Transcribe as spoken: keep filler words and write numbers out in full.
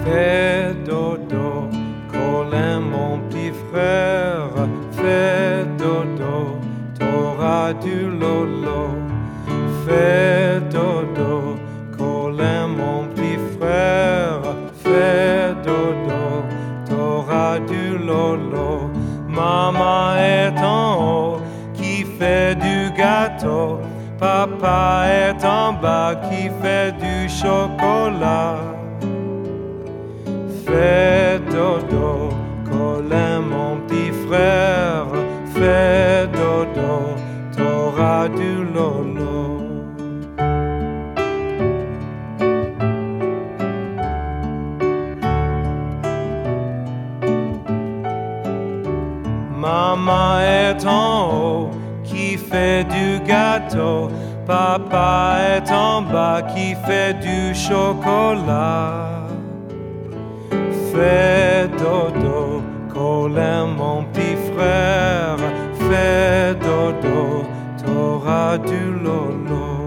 Fais dodo, Colin mon petit frère, fais dodo, t'auras du lolo. Fais dodo, Colin mon petit frère, fais dodo, t'auras du lolo. Maman est en haut qui fait du gâteau, papa est en bas qui fait du chocolat. Fais dodo, Colin mon petit frère, fais dodo, t'auras du lolo. Maman est en haut qui fait du gâteau, papa est en bas qui fait du chocolat. Fais dodo, Colin mon petit frère, fais dodo, t'auras du lolo.